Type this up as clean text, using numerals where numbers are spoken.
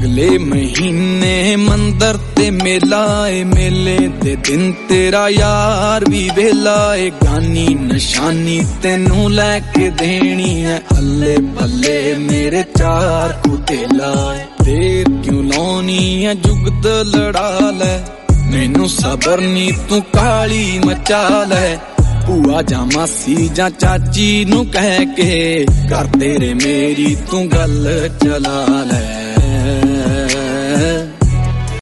अगले महीने मंदर ते मेला ए, मेले दे दिन तेरा यार भी वेला ए, गानी निशानी तेनू लैके देनी है, अल्ले पल्ले मेरे चार कुतेला है, देर क्यों लाउनी है जुगत लड़ा लै, मैनू सबर नी तू काली मचा लै, भूआ जा मासी जा चाची नू कह के कर तेरे मेरी तू गल चला लै।